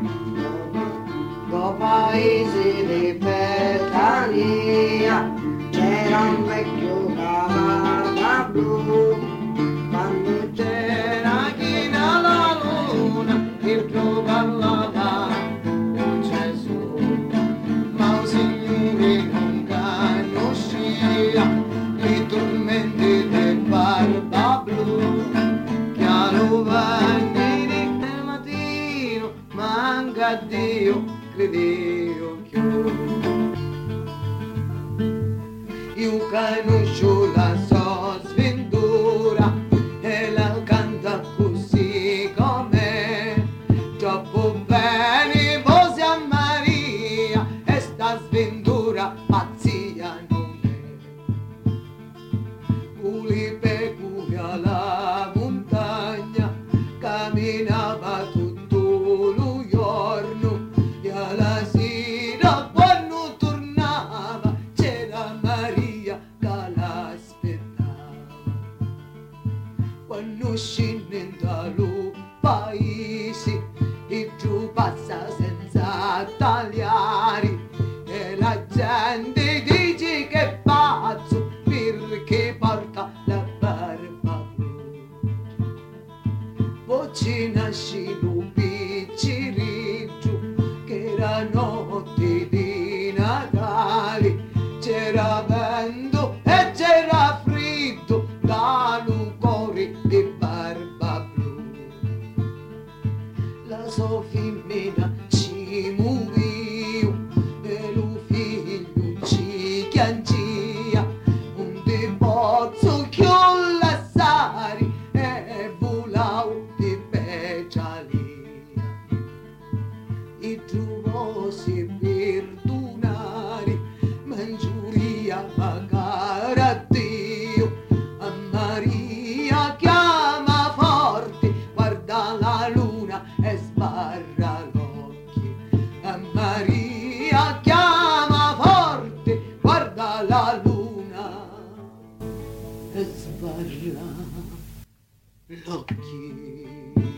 Do paesi di Betania c'era un vecchio cavallo blu, quando c'era china la luna il tuo parlava con Gesù, ma il Signore non conoscia i tormenti del barba blu, chiaro vanni del mattino, manca a Dio, credevo più. Io conosco la sua sventura e la canta così com'è, troppo bene posi a Maria e sta sventura pazzia non è. Culi pecuria la montagna camminava tutto lo giorno e alla sera quando tornava c'era Maria che l'aspettava. Quando scende dallo paese il giù passa senza tagliare e la gente dice che è pazzo perché porta la barba blu. Poi ci nasce lo piccirillo che era notte di Natale, c'era vento e c'era freddo dallo cuore di barba blu. La sua femmina ci muriò e lo figlio ci piangea, un di pozzo che la sari e volò di peccialia. E trovosi perdonare, mangiuria magari a Dio, a Maria chiama forte, guarda la luna e sbarra l'occhio. A Maria chiama forte, guarda la luna e sbarra l'occhio.